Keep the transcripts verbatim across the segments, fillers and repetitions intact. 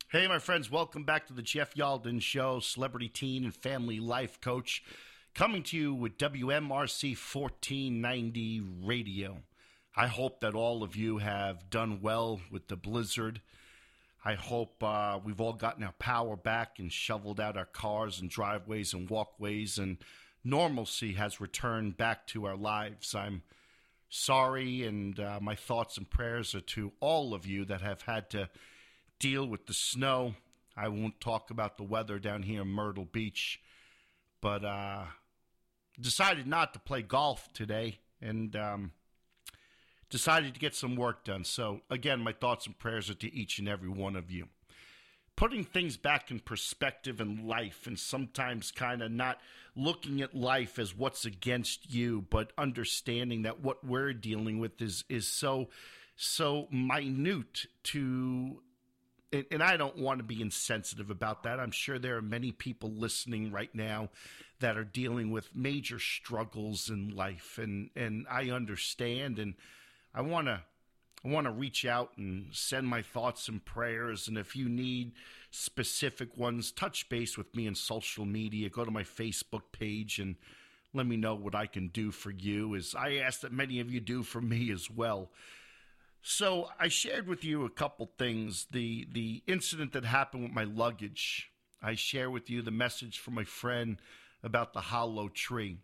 Hey, my friends, welcome back to the Jeff Yalden Show, celebrity teen and family life coach, coming to you with W M R C fourteen ninety Radio. I hope that all of you have done well with the blizzard. I hope uh, we've all gotten our power back and shoveled out our cars and driveways and walkways, and normalcy has returned back to our lives. I'm sorry, and uh, my thoughts and prayers are to all of you that have had to deal with the snow. I won't talk about the weather down here in Myrtle Beach, but uh, decided not to play golf today and um, decided to get some work done. So again, my thoughts and prayers are to each and every one of you. Putting things back in perspective in life, and sometimes kind of not looking at life as what's against you, but understanding that what we're dealing with is is so so minute to. And, and I don't want to be insensitive about that. I'm sure there are many people listening right now that are dealing with major struggles in life, and, and I understand. And I want to I want to reach out and send my thoughts and prayers. And if you need specific ones, touch base with me on social media. Go to my Facebook page and let me know what I can do for you, as I ask that many of you do for me as well. So I shared with you a couple things. The the incident that happened with my luggage. I share with you the message from my friend about the hollow tree.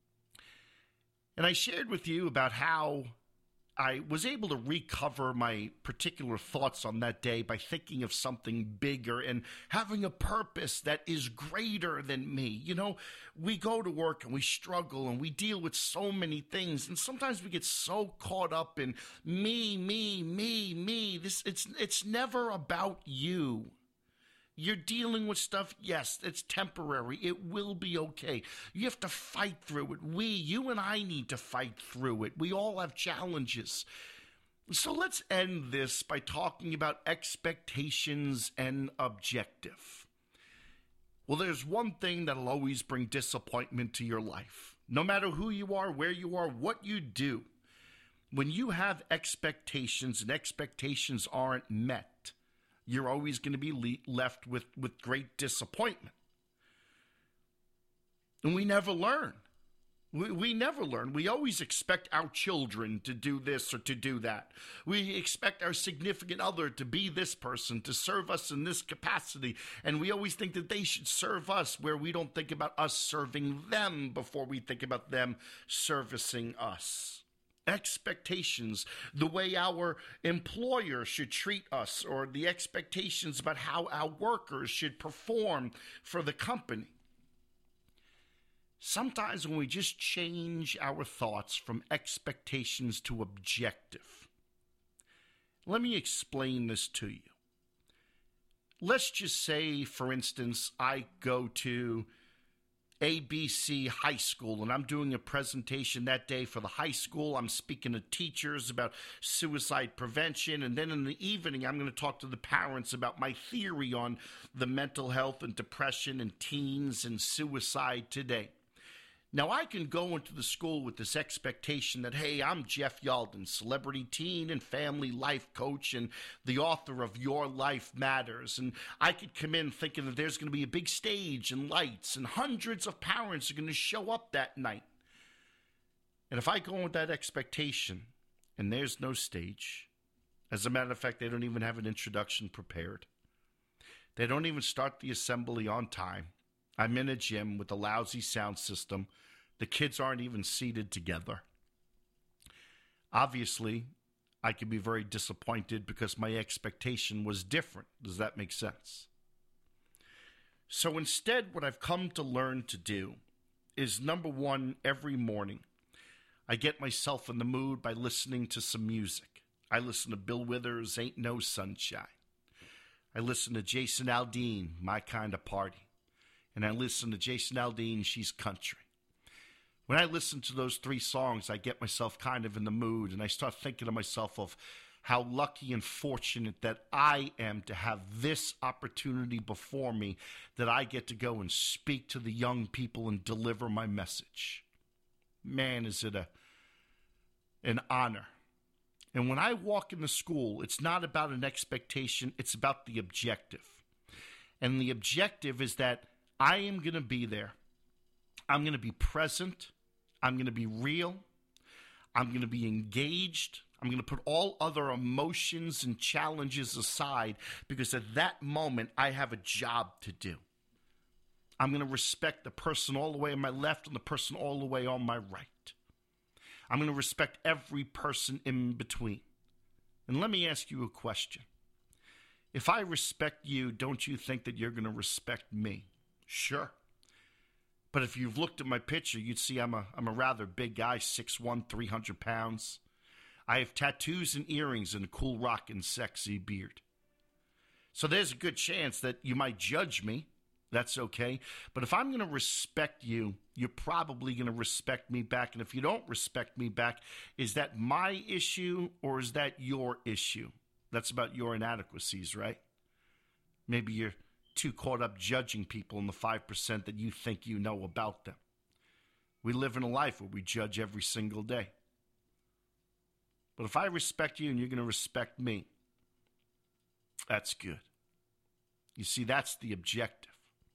And I shared with you about how I was able to recover my particular thoughts on that day by thinking of something bigger and having a purpose that is greater than me. You know, we go to work and we struggle and we deal with so many things, and sometimes we get so caught up in me, me, me, me. This it's it's never about you. You're dealing with stuff, yes, it's temporary. It will be okay. You have to fight through it. We, you and I need to fight through it. We all have challenges. So let's end this by talking about expectations and objective. Well, there's one thing that'll always bring disappointment to your life. No matter who you are, where you are, what you do. When you have expectations and expectations aren't met, you're always going to be le- left with, with great disappointment. And we never learn. We, we never learn. We always expect our children to do this or to do that. We expect our significant other to be this person, to serve us in this capacity. And we always think that they should serve us, where we don't think about us serving them before we think about them servicing us. Expectations, the way our employer should treat us, or the expectations about how our workers should perform for the company. Sometimes when we just change our thoughts from expectations to objective. Let me explain this to you. Let's just say, for instance, I go to A B C High School, and I'm doing a presentation that day for the high school. I'm speaking to teachers about suicide prevention, and then in the evening, I'm going to talk to the parents about my theory on the mental health and depression and teens and suicide today. Now, I can go into the school with this expectation that, hey, I'm Jeff Yalden, celebrity teen and family life coach and the author of Your Life Matters. And I could come in thinking that there's going to be a big stage and lights and hundreds of parents are going to show up that night. And if I go in with that expectation and there's no stage, as a matter of fact, they don't even have an introduction prepared. They don't even start the assembly on time. I'm in a gym with a lousy sound system. The kids aren't even seated together. Obviously, I could be very disappointed because my expectation was different. Does that make sense? So instead, what I've come to learn to do is, number one, every morning, I get myself in the mood by listening to some music. I listen to Bill Withers' Ain't No Sunshine. I listen to Jason Aldean, My Kind of Party. And I listen to Jason Aldean, She's Country. When I listen to those three songs, I get myself kind of in the mood, and I start thinking to myself of how lucky and fortunate that I am to have this opportunity before me, that I get to go and speak to the young people and deliver my message. Man, is it a an honor. And when I walk into school, it's not about an expectation, it's about the objective. And the objective is that I am going to be there. I'm going to be present. I'm going to be real. I'm going to be engaged. I'm going to put all other emotions and challenges aside because at that moment, I have a job to do. I'm going to respect the person all the way on my left and the person all the way on my right. I'm going to respect every person in between. And let me ask you a question. If I respect you, don't you think that you're going to respect me? Sure. But if you've looked at my picture, you'd see I'm a I'm a rather big guy, six one, three hundred pounds. I have tattoos and earrings and a cool rockin' sexy beard. So there's a good chance that you might judge me. That's okay. But if I'm going to respect you, you're probably going to respect me back. And if you don't respect me back, is that my issue or is that your issue? That's about your inadequacies, right? Maybe you're too caught up judging people in the five percent that you think you know about them. We live in a life where we judge every single day. But if I respect you and you're going to respect me, that's good. You see, that's the objective.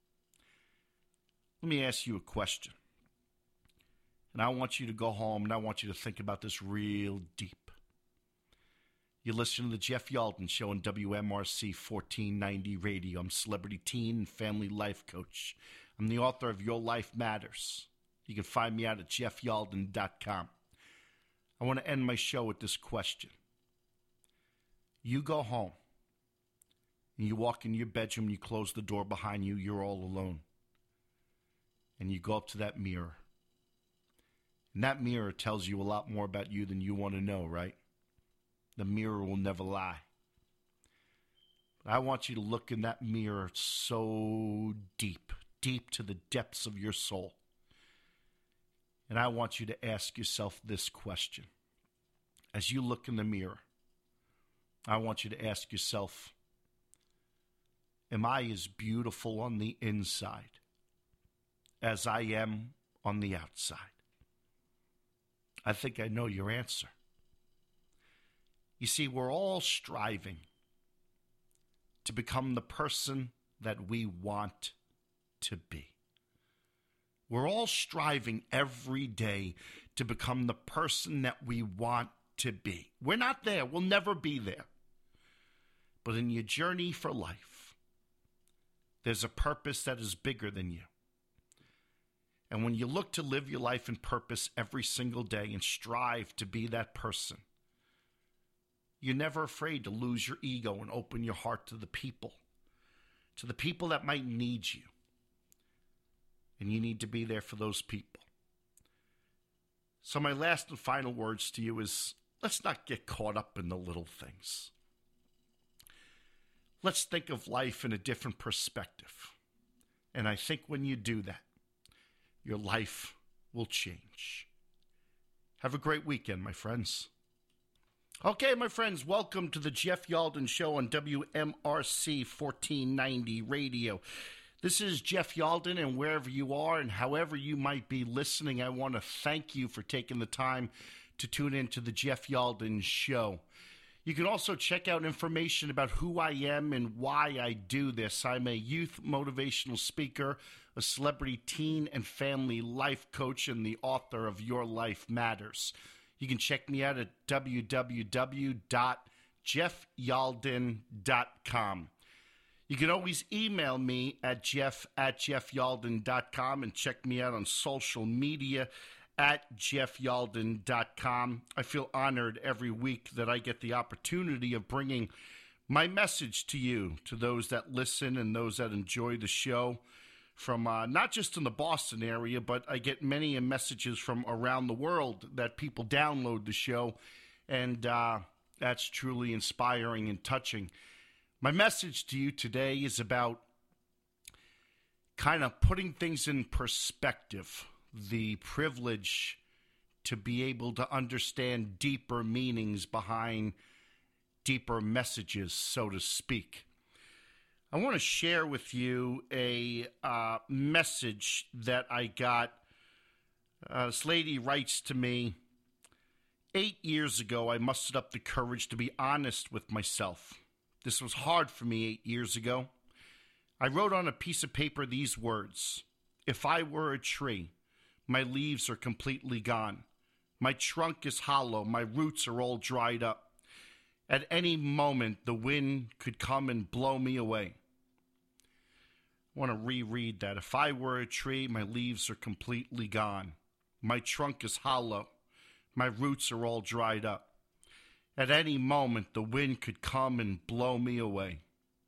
Let me ask you a question. And I want you to go home and I want you to think about this real deep. You listen to the Jeff Yalden Show on W M R C fourteen ninety Radio. I'm celebrity teen and family life coach. I'm the author of Your Life Matters. You can find me out at jeff yalden dot com. I want to end my show with this question. You go home and you walk in your bedroom, you close the door behind you, you're all alone. And you go up to that mirror. And that mirror tells you a lot more about you than you want to know, right? The mirror will never lie. But I want you to look in that mirror so deep, deep to the depths of your soul. And I want you to ask yourself this question. As you look in the mirror, I want you to ask yourself, am I as beautiful on the inside as I am on the outside? I think I know your answer. You see, we're all striving to become the person that we want to be. We're all striving every day to become the person that we want to be. We're not there. We'll never be there. But in your journey for life, there's a purpose that is bigger than you. And when you look to live your life in purpose every single day and strive to be that person, you're never afraid to lose your ego and open your heart to the people, to the people that might need you. And you need to be there for those people. So my last and final words to you is, let's not get caught up in the little things. Let's think of life in a different perspective. And I think when you do that, your life will change. Have a great weekend, my friends. Okay, my friends, welcome to the Jeff Yalden Show on W M R C fourteen ninety Radio. This is Jeff Yalden, and wherever you are and however you might be listening, I want to thank you for taking the time to tune in to the Jeff Yalden Show. You can also check out information about who I am and why I do this. I'm a youth motivational speaker, a celebrity teen and family life coach, and the author of Your Life Matters. You can check me out at w w w dot jeff yalden dot com. You can always email me at jeff at jeff yalden dot com and check me out on social media at jeff yalden dot com. I feel honored every week that I get the opportunity of bringing my message to you, to those that listen and those that enjoy the show. From uh, not just in the Boston area, but I get many messages from around the world that people download the show, and uh, that's truly inspiring and touching. My message to you today is about kind of putting things in perspective, the privilege to be able to understand deeper meanings behind deeper messages, so to speak. I want to share with you a uh, message that I got. Uh, this lady writes to me, Eight years ago, I mustered up the courage to be honest with myself. This was hard for me eight years ago. I wrote on a piece of paper these words: if I were a tree, my leaves are completely gone. My trunk is hollow, my roots are all dried up. At any moment, the wind could come and blow me away. I want to reread that. If I were a tree, my leaves are completely gone. My trunk is hollow. My roots are all dried up. At any moment, the wind could come and blow me away.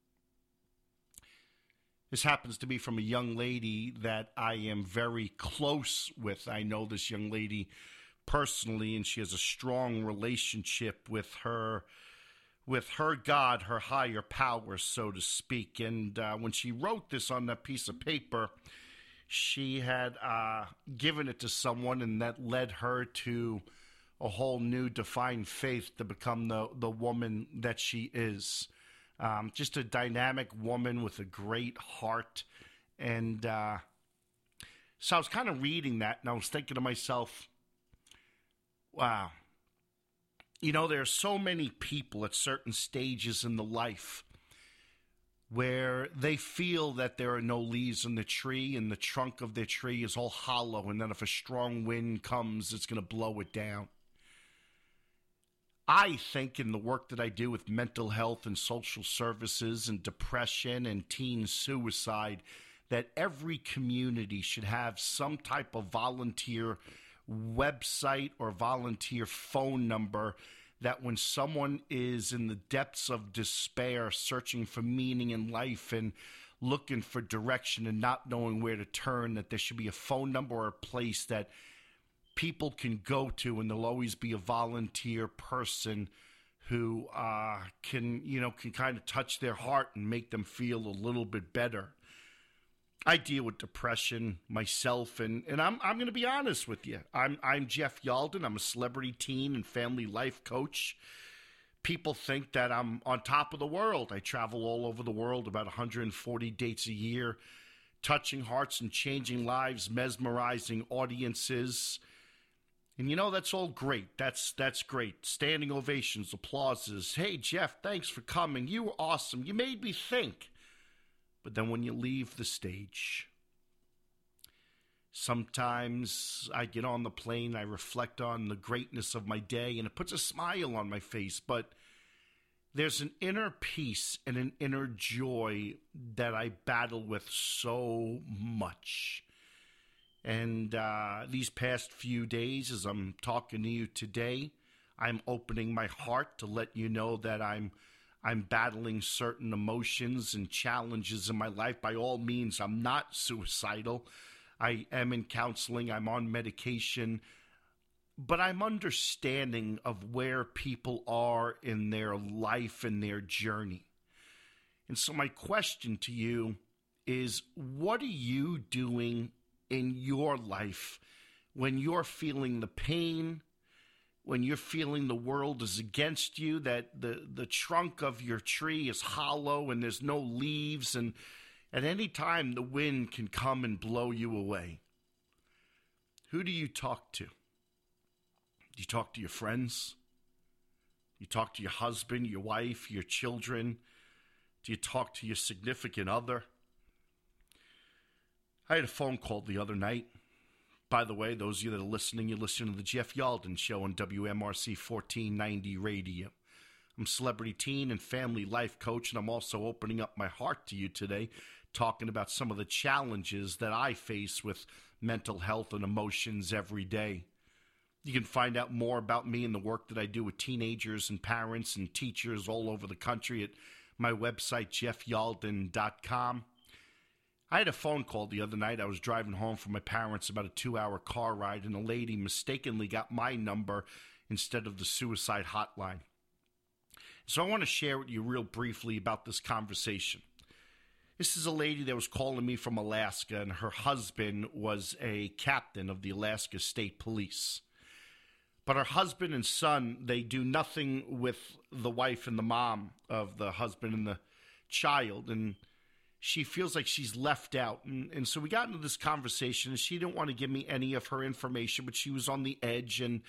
This happens to be from a young lady that I am very close with. I know this young lady personally, and she has a strong relationship with her with her God, her higher power, so to speak. And uh, when she wrote this on that piece of paper, she had uh, given it to someone, and that led her to a whole new defined faith to become the, the woman that she is. Um, just a dynamic woman with a great heart. And uh, so I was kind of reading that, and I was thinking to myself, wow. You know, there are so many people at certain stages in the life where they feel that there are no leaves in the tree and the trunk of their tree is all hollow, and then if a strong wind comes, it's going to blow it down. I think in the work that I do with mental health and social services and depression and teen suicide, that every community should have some type of volunteer website or volunteer phone number that when someone is in the depths of despair, searching for meaning in life and looking for direction and not knowing where to turn, that there should be a phone number or a place that people can go to, and there'll always be a volunteer person who uh, can, you know, can kind of touch their heart and make them feel a little bit better. I deal with depression myself, and, and I'm I'm going to be honest with you. I'm I'm Jeff Yalden. I'm a celebrity teen and family life coach. People think that I'm on top of the world. I travel all over the world, about one hundred forty dates a year, touching hearts and changing lives, mesmerizing audiences. And you know, that's all great. That's that's great. Standing ovations, applauses. Hey, Jeff, thanks for coming. You were awesome. You made me think. But then when you leave the stage, sometimes I get on the plane, I reflect on the greatness of my day, and it puts a smile on my face. But there's an inner peace and an inner joy that I battle with so much. And uh, these past few days, as I'm talking to you today, I'm opening my heart to let you know that I'm I'm battling certain emotions and challenges in my life. By all means, I'm not suicidal. I am in counseling. I'm on medication. But I'm understanding of where people are in their life and their journey. And so my question to you is, what are you doing in your life when you're feeling the pain, when you're feeling the world is against you, that the, the trunk of your tree is hollow and there's no leaves, and at any time the wind can come and blow you away? Who do you talk to? Do you talk to your friends? Do you talk to your husband, your wife, your children? Do you talk to your significant other? I had a phone call the other night. By the way, those of you that are listening, you're listening to the Jeff Yalden Show on W M R C fourteen ninety Radio. I'm a celebrity teen and family life coach, and I'm also opening up my heart to you today, talking about some of the challenges that I face with mental health and emotions every day. You can find out more about me and the work that I do with teenagers and parents and teachers all over the country at my website, jeff yalden dot com. I had a phone call the other night. I was driving home from my parents, about a two-hour car ride, and a lady mistakenly got my number instead of the suicide hotline. So I want to share with you real briefly about this conversation. This is a lady that was calling me from Alaska, and her husband was a captain of the Alaska State Police. But her husband and son, they do nothing with the wife and the mom of the husband and the child, and she feels like she's left out. And, and so we got into this conversation, and she didn't want to give me any of her information, but she was on the edge. And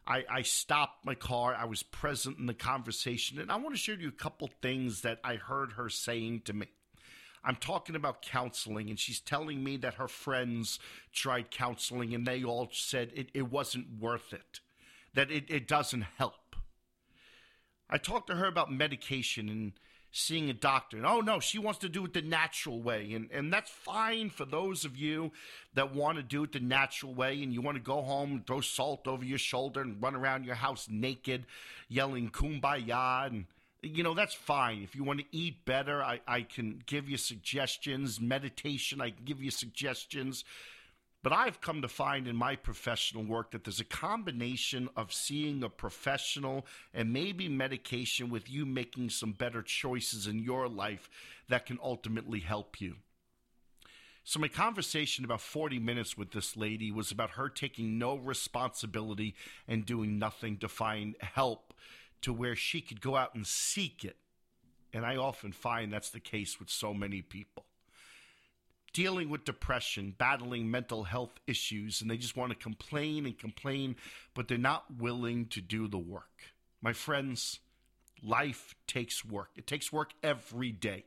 I, I stopped my car. I was present in the conversation. And I want to share you a couple things that I heard her saying to me. I'm talking about counseling, and she's telling me that her friends tried counseling, and they all said it, it wasn't worth it, that it, it doesn't help. I talked to her about medication and seeing a doctor. And, oh, no, she wants to do it the natural way. And, and that's fine for those of you that want to do it the natural way and you want to go home and throw salt over your shoulder and run around your house naked, yelling kumbaya. And, you know, that's fine. If you want to eat better, I, I can give you suggestions. Meditation, I can give you suggestions. But I've come to find in my professional work that there's a combination of seeing a professional and maybe medication with you making some better choices in your life that can ultimately help you. So my conversation, about forty minutes with this lady, was about her taking no responsibility and doing nothing to find help to where she could go out and seek it. And I often find that's the case with so many people. Dealing with depression, battling mental health issues, and they just want to complain and complain, but they're not willing to do the work. My friends, life takes work. It takes work every day.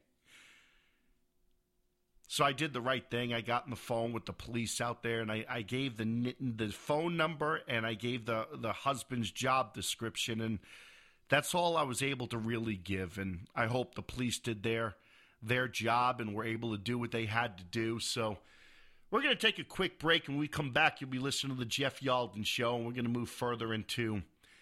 So I did the right thing. I got on the phone with the police out there, and I, I gave the the phone number, and I gave the, the husband's job description, and that's all I was able to really give. And I hope the police did their their job and were able to do what they had to do. So we're going to take a quick break, and when we come back, you'll be listening to the Jeff Yalden Show, and we're going to move further into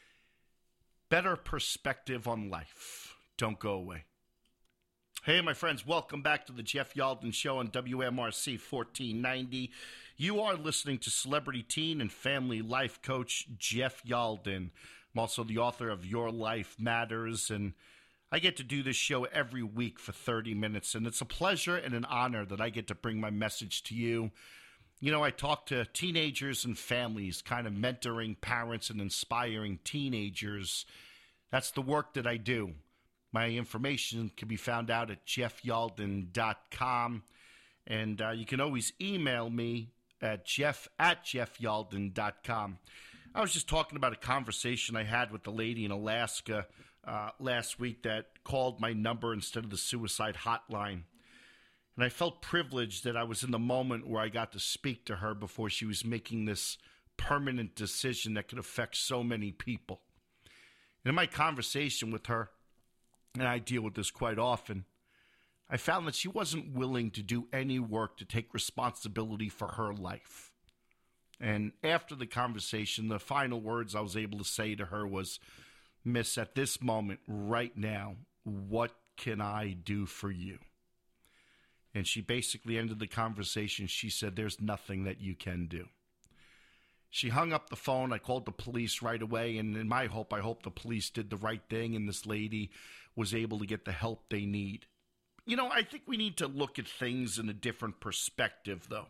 better perspective on life. Don't go away. Hey, my friends, welcome back to the Jeff Yalden Show on W M R C fourteen ninety. You are listening to celebrity teen and family life coach Jeff Yalden. I'm also the author of Your Life Matters, and I get to do this show every week for thirty minutes, and it's a pleasure and an honor that I get to bring my message to you. You know, I talk to teenagers and families, kind of mentoring parents and inspiring teenagers. That's the work that I do. My information can be found out at jeff yalden dot com, and uh, you can always email me at jeff at jeff yalden dot com. I was just talking about a conversation I had with the lady in Alaska Uh, last week that called my number instead of the suicide hotline. And I felt privileged that I was in the moment where I got to speak to her before she was making this permanent decision that could affect so many people. And in my conversation with her, and I deal with this quite often, I found that she wasn't willing to do any work to take responsibility for her life. And after the conversation, the final words I was able to say to her was, Miss, at this moment, right now, what can I do for you? And she basically ended the conversation. She said, there's nothing that you can do. She hung up the phone. I called the police right away. And in my hope, I hope the police did the right thing and this lady was able to get the help they need. You know, I think we need to look at things in a different perspective, though.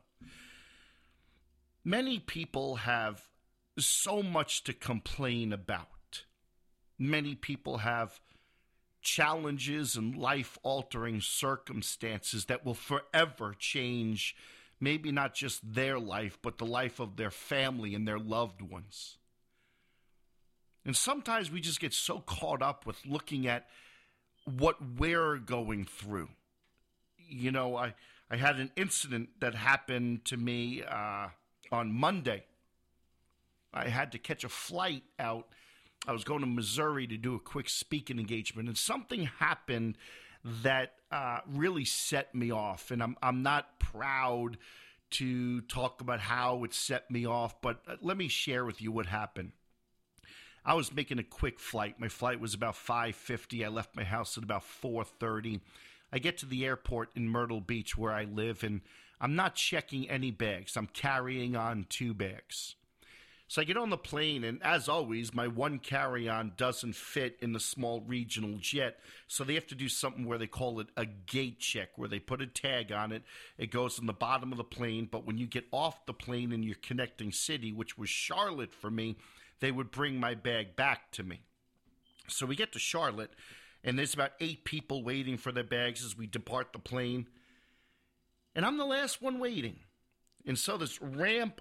Many people have so much to complain about. Many people have challenges and life-altering circumstances that will forever change maybe not just their life, but the life of their family and their loved ones. And sometimes we just get so caught up with looking at what we're going through. You know, I, I had an incident that happened to me uh, on Monday. I had to catch a flight out. I was going to Missouri to do a quick speaking engagement, and something happened that uh, really set me off. And I'm I'm not proud to talk about how it set me off, but let me share with you what happened. I was making a quick flight. My flight was about five fifty. I left my house at about four thirty. I get to the airport in Myrtle Beach where I live, and I'm not checking any bags. I'm carrying on two bags. So I get on the plane, and as always, my one carry-on doesn't fit in the small regional jet, so they have to do something where they call it a gate check, where they put a tag on it. It goes in the bottom of the plane, but when you get off the plane in your connecting city, which was Charlotte for me, they would bring my bag back to me. So we get to Charlotte, and there's about eight people waiting for their bags as we depart the plane, and I'm the last one waiting. And so this ramp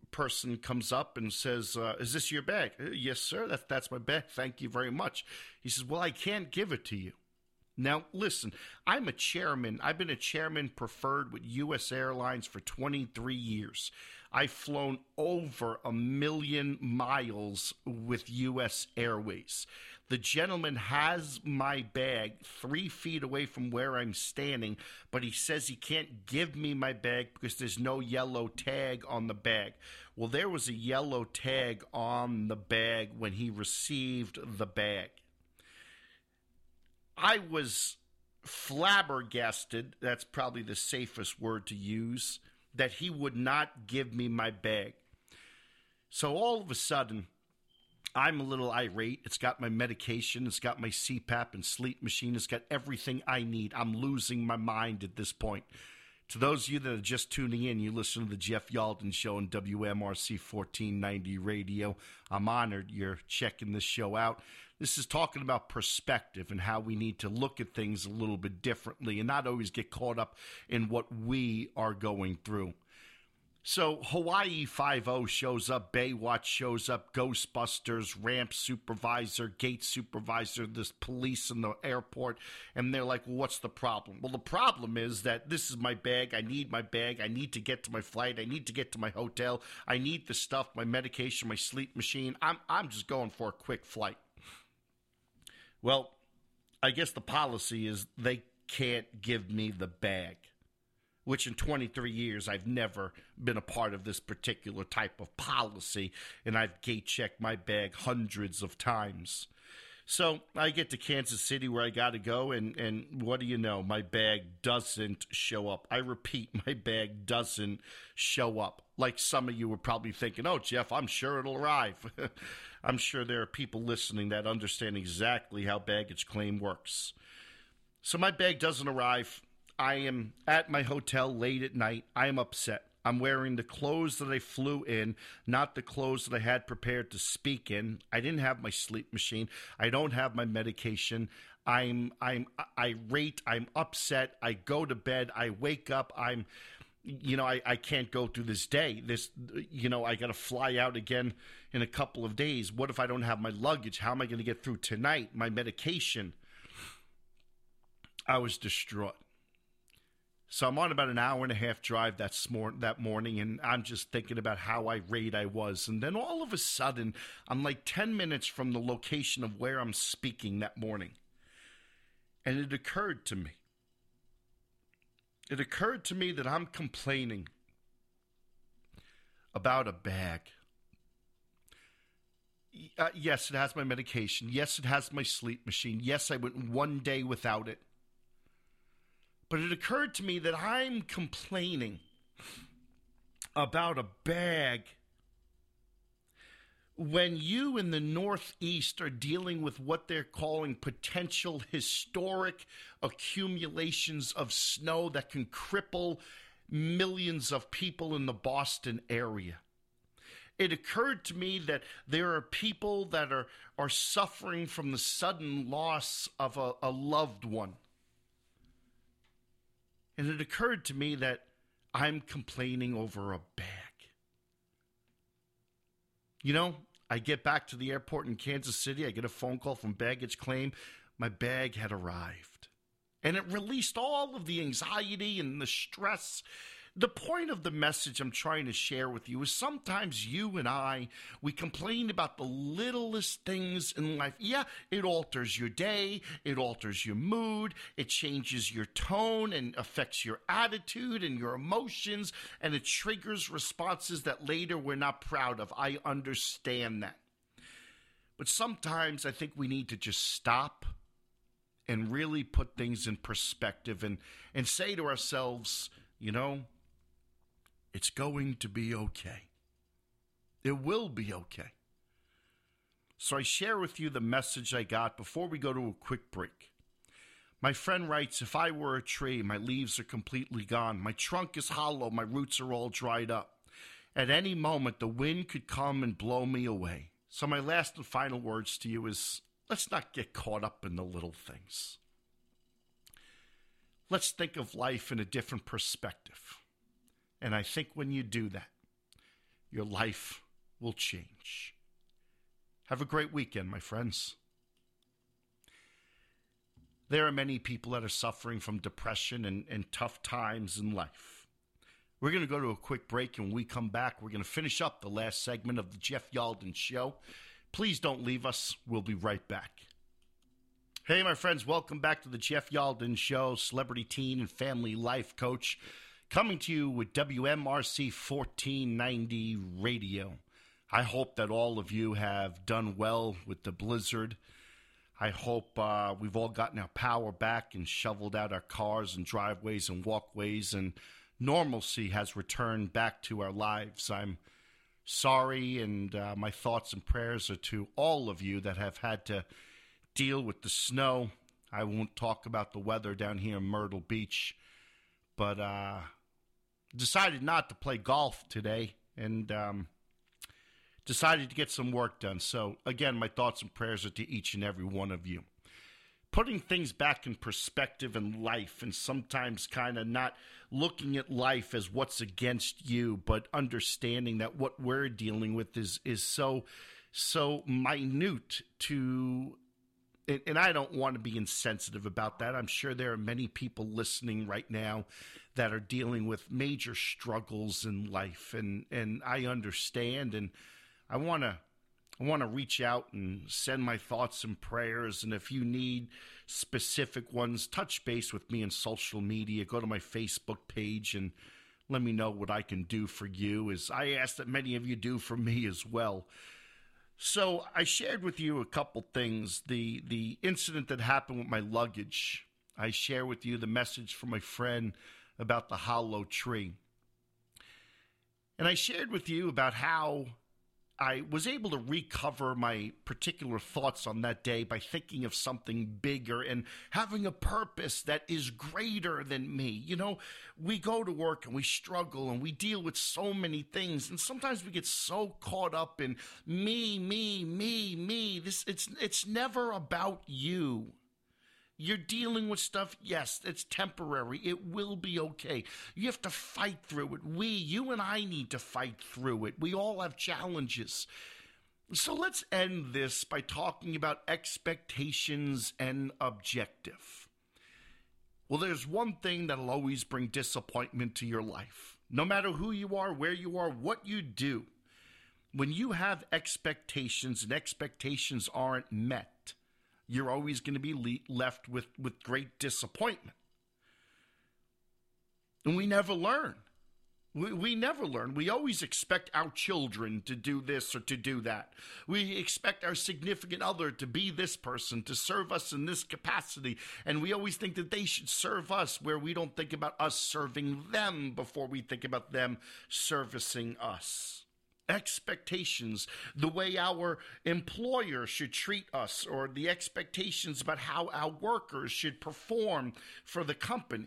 person comes up and says, uh, is this your bag? "Uh, Yes, sir. That's, that's my bag. Thank you very much. He says, well, I can't give it to you. Now, listen, I'm a chairman. I've been a chairman preferred with U S Airlines for twenty-three years. I've flown over a million miles with U S Airways. The gentleman has my bag three feet away from where I'm standing, but he says he can't give me my bag because there's no yellow tag on the bag. Well, there was a yellow tag on the bag when he received the bag. I was flabbergasted, that's probably the safest word to use, that he would not give me my bag. So all of a sudden, I'm a little irate. It's got my medication. It's got my C PAP and sleep machine. It's got everything I need. I'm losing my mind at this point. To those of you that are just tuning in, you listen to the Jeff Yalden Show on W M R C fourteen ninety Radio. I'm honored you're checking this show out. This is talking about perspective and how we need to look at things a little bit differently and not always get caught up in what we are going through. So Hawaii Five-O shows up, Baywatch shows up, Ghostbusters, ramp supervisor, gate supervisor, this police in the airport, and they're like, well, what's the problem? Well, the problem is that this is my bag. I need my bag. I need to get to my flight. I need to get to my hotel. I need the stuff, my medication, my sleep machine. I'm I'm just going for a quick flight. Well, I guess the policy is they can't give me the bag, which in twenty-three years, I've never been a part of this particular type of policy, and I've gate-checked my bag hundreds of times. So I get to Kansas City where I got to go, and, and what do you know? My bag doesn't show up. I repeat, my bag doesn't show up. Like some of you were probably thinking, oh, Jeff, I'm sure it'll arrive. I'm sure there are people listening that understand exactly how baggage claim works. So my bag doesn't arrive. I am at my hotel late at night. I am upset. I'm wearing the clothes that I flew in, not the clothes that I had prepared to speak in. I didn't have my sleep machine. I don't have my medication. I'm I'm irate. I'm upset. I go to bed. I wake up. I'm, you know, I, I can't go through this day. This, you know, I got to fly out again in a couple of days. What if I don't have my luggage? How am I going to get through tonight? My medication. I was distraught. So I'm on about an hour and a half drive that, smor- that morning, and I'm just thinking about how irate I was. And then all of a sudden, I'm like ten minutes from the location of where I'm speaking that morning. And it occurred to me. It occurred to me that I'm complaining about a bag. Uh, yes, it has my medication. Yes, it has my sleep machine. Yes, I went one day without it. But it occurred to me that I'm complaining about a bag when you in the Northeast are dealing with what they're calling potential historic accumulations of snow that can cripple millions of people in the Boston area. It occurred to me that there are people that are, are suffering from the sudden loss of a, a loved one. And it occurred to me that I'm complaining over a bag. You know, I get back to the airport in Kansas City. I get a phone call from baggage claim. My bag had arrived. And it released all of the anxiety and the stress. The point of the message I'm trying to share with you is sometimes you and I, we complain about the littlest things in life. Yeah, it alters your day. It alters your mood. It changes your tone and affects your attitude and your emotions. And it triggers responses that later we're not proud of. I understand that. But sometimes I think we need to just stop and really put things in perspective and, and say to ourselves, you know, it's going to be okay. It will be okay. So I share with you the message I got before we go to a quick break. My friend writes, if I were a tree, my leaves are completely gone. My trunk is hollow. My roots are all dried up. At any moment, the wind could come and blow me away. So my last and final words to you is, let's not get caught up in the little things. Let's think of life in a different perspective. And I think when you do that, your life will change. Have a great weekend, my friends. There are many people that are suffering from depression and, and tough times in life. We're going to go to a quick break, and when we come back, we're going to finish up the last segment of the Jeff Yalden Show. Please don't leave us. We'll be right back. Hey, my friends, welcome back to the Jeff Yalden Show, celebrity teen and family life coach, coming to you with W M R C fourteen ninety Radio. I hope that all of you have done well with the blizzard. I hope uh, we've all gotten our power back and shoveled out our cars and driveways and walkways, and normalcy has returned back to our lives. I'm sorry, and uh, my thoughts and prayers are to all of you that have had to deal with the snow. I won't talk about the weather down here in Myrtle Beach, but uh, decided not to play golf today, and um, decided to get some work done. So, again, my thoughts and prayers are to each and every one of you. Putting things back in perspective in life, and sometimes kind of not looking at life as what's against you, but understanding that what we're dealing with is is so, so minute to, and, and I don't want to be insensitive about that. I'm sure there are many people listening right now that are dealing with major struggles in life, and, and I understand, and I want to I want to reach out and send my thoughts and prayers, and if you need specific ones, touch base with me on social media. Go to my Facebook page and let me know what I can do for you, as I ask that many of you do for me as well. So I shared with you a couple things. The, the incident that happened with my luggage. I share with you the message from my friend about the hollow tree. And I shared with you about how I was able to recover my particular thoughts on that day by thinking of something bigger and having a purpose that is greater than me. You know, we go to work and we struggle and we deal with so many things, and sometimes we get so caught up in me, me, me, me. This it's it's never about you. You're dealing with stuff, yes, it's temporary. It will be okay. You have to fight through it. We, you and I need to fight through it. We all have challenges. So let's end this by talking about expectations and objective. Well, there's one thing that'll always bring disappointment to your life. No matter who you are, where you are, what you do. When you have expectations and expectations aren't met, you're always going to be le- left with, with great disappointment. And we never learn. We, we never learn. We always expect our children to do this or to do that. We expect our significant other to be this person, to serve us in this capacity. And we always think that they should serve us, where we don't think about us serving them before we think about them servicing us. Expectations, the way our employer should treat us, or the expectations about how our workers should perform for the company.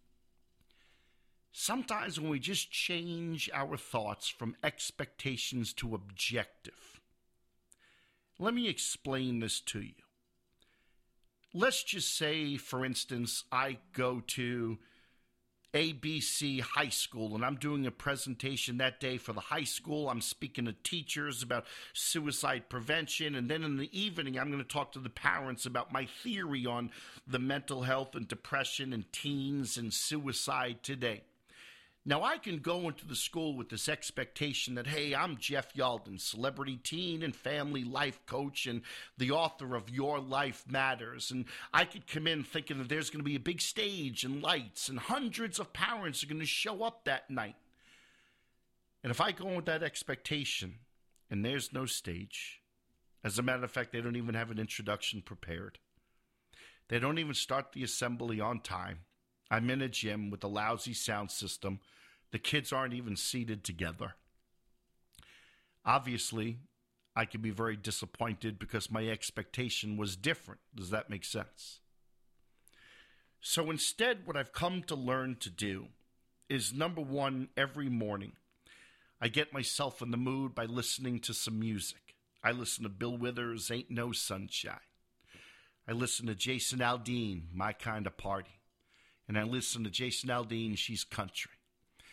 Sometimes when we just change our thoughts from expectations to objective. Let me explain this to you. Let's just say, for instance, I go to A B C High School, and I'm doing a presentation that day for the high school. I'm speaking to teachers about suicide prevention, and then in the evening, I'm going to talk to the parents about my theory on the mental health and depression and teens and suicide today. Now, I can go into the school with this expectation that, hey, I'm Jeff Yalden, celebrity teen and family life coach and the author of Your Life Matters. And I could come in thinking that there's going to be a big stage and lights and hundreds of parents are going to show up that night. And if I go in with that expectation and there's no stage, as a matter of fact, they don't even have an introduction prepared. They don't even start the assembly on time. I'm in a gym with a lousy sound system. The kids aren't even seated together. Obviously, I can be very disappointed because my expectation was different. Does that make sense? So instead, what I've come to learn to do is, number one, every morning, I get myself in the mood by listening to some music. I listen to Bill Withers' Ain't No Sunshine. I listen to Jason Aldean, My Kind of Party. And I listen to Jason Aldean, She's Country.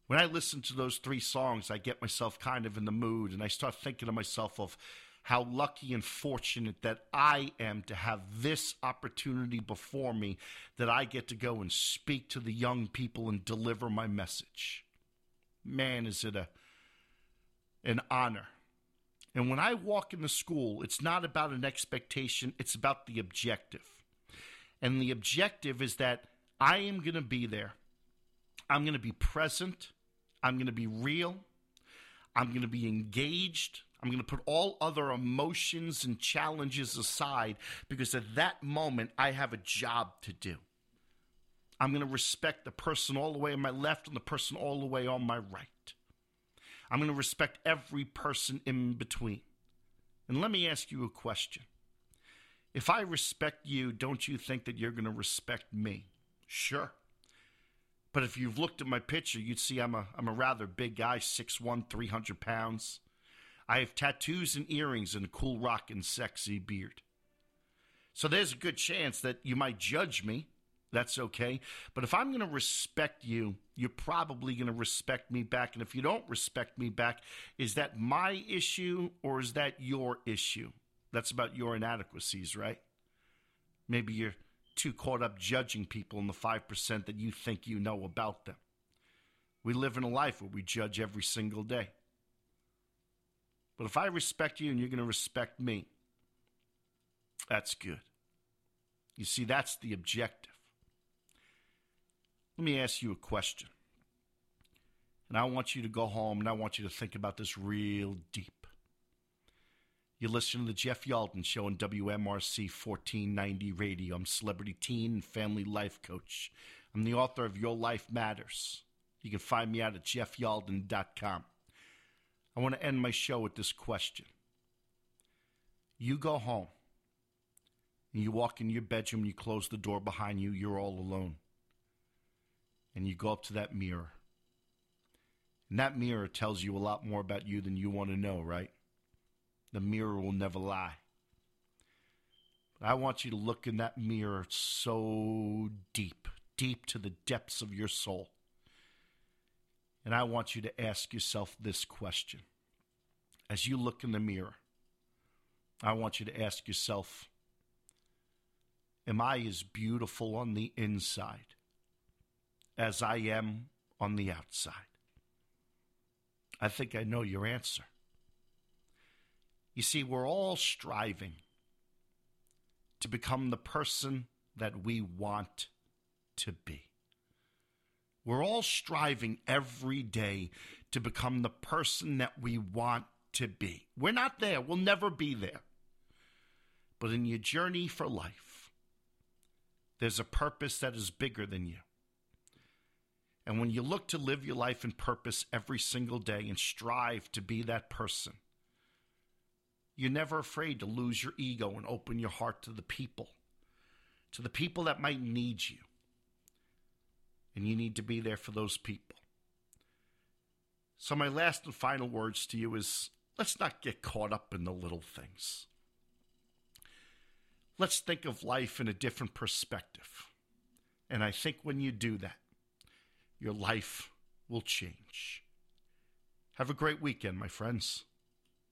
When I listen to those three songs, I get myself kind of in the mood, and I start thinking to myself of how lucky and fortunate that I am to have this opportunity before me, that I get to go and speak to the young people and deliver my message. Man, is it a an honor. And when I walk into school, it's not about an expectation, it's about the objective. And the objective is that I am going to be there. I'm going to be present. I'm going to be real. I'm going to be engaged. I'm going to put all other emotions and challenges aside, because at that moment, I have a job to do. I'm going to respect the person all the way on my left and the person all the way on my right. I'm going to respect every person in between. And let me ask you a question. If I respect you, don't you think that you're going to respect me? Sure. But if you've looked at my picture, you'd see I'm a I'm a rather big guy, six one, three hundred pounds. I have tattoos and earrings and a cool rockin' sexy beard. So there's a good chance that you might judge me. That's okay. But if I'm going to respect you, you're probably going to respect me back. And if you don't respect me back, is that my issue or is that your issue? That's about your inadequacies, right? Maybe you're too caught up judging people in the five percent that you think you know about them. We live in a life where we judge every single day. But if I respect you and you're going to respect me, that's good. You see, that's the objective. Let me ask you a question. And I want you to go home and I want you to think about this real deep. You're listening to the Jeff Yalden Show on W M R C fourteen ninety Radio. I'm celebrity teen and family life coach. I'm the author of Your Life Matters. You can find me out at jeff yalden dot com. I want to end my show with this question. You go home and you walk in your bedroom, you close the door behind you, you're all alone. And you go up to that mirror. And that mirror tells you a lot more about you than you want to know, right? The mirror will never lie. But I want you to look in that mirror so deep, deep to the depths of your soul. And I want you to ask yourself this question. As you look in the mirror, I want you to ask yourself, am I as beautiful on the inside as I am on the outside? I think I know your answer. You see, we're all striving to become the person that we want to be. We're all striving every day to become the person that we want to be. We're not there. We'll never be there. But in your journey for life, there's a purpose that is bigger than you. And when you look to live your life in purpose every single day and strive to be that person, you're never afraid to lose your ego and open your heart to the people, to the people that might need you. And you need to be there for those people. So my last and final words to you is, let's not get caught up in the little things. Let's think of life in a different perspective. And I think when you do that, your life will change. Have a great weekend, my friends.